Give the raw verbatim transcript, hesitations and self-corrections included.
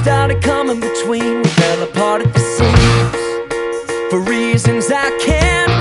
started coming between. We fell apart at the seams for reasons I can't